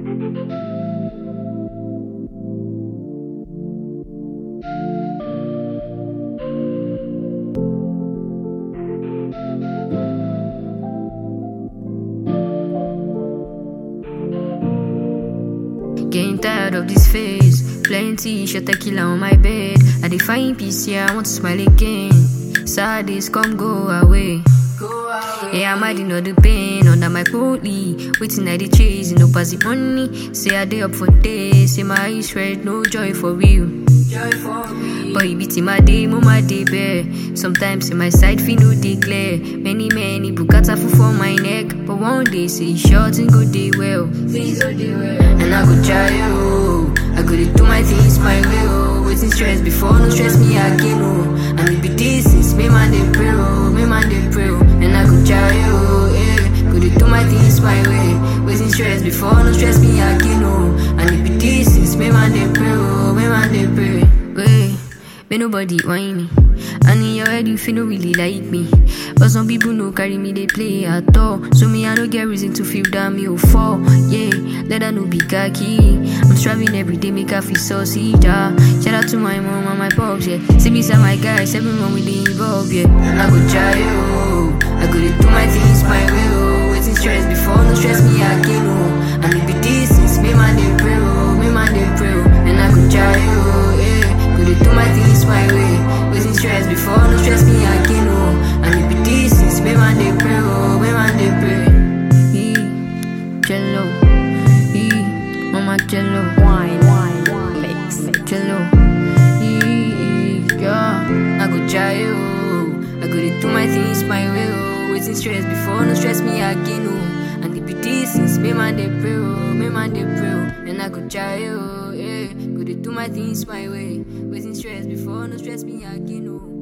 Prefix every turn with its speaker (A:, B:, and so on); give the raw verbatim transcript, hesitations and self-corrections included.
A: Getting tired of this phase. Plenty shot tequila on my bed. I define peace, yeah, I want to smile again. Sad days come go away. Yeah, I'm hiding all the pain under my body. Waiting at the chase, no pass the money. Say I day up for days. Say my eyes red, no joy for real. But you beating my day, my day bear. Sometimes in my side feel no declare. Many, many bukata full for my neck. But one day say short and good day well. And I go try you. I go to do my things my way. Oh, waiting stress before no stress me again. Oh, and it be this is me man they pray. Oh, me man they pray. Oh, and I go try you. Yeah, go to do my things my way. Waiting stress before no stress me again. Oh, and it be this is me man they pray. Oh, me man they pray. Wait, may nobody whine me. And in your head you feel no really like me. But some people no carry me, they play at all. So me I no get reason to feel that me will fall. Yeah, let that no be cocky. I'm striving every day, make her feel saucy. Yeah. Shout out to my mom and my pops, yeah. See beside my guys, everyone with the involved, yeah. And I go try you. I go to do my things my way, oh. Waiting stress before no stress me again, oh. And it be this is me man they pray, oh. Me man they pray, oh. And I go try you, yeah. Go to do my things my way. Waiting stress before no stress me again, oh. And it be this is me man they pray, oh. Me man they pray. Hey, jello, hey, mama jello,
B: Wine, wine, wine, mix, mix.
A: jello, hey, yeah. I go try you. I go to do my things my way, oh. Waiting stress before no stress me again, oh. And it be this is me man they pray, oh. Me man they pray, oh. And I go try you, yeah. Go to do my things my way. Waiting stress before no stress me again, oh.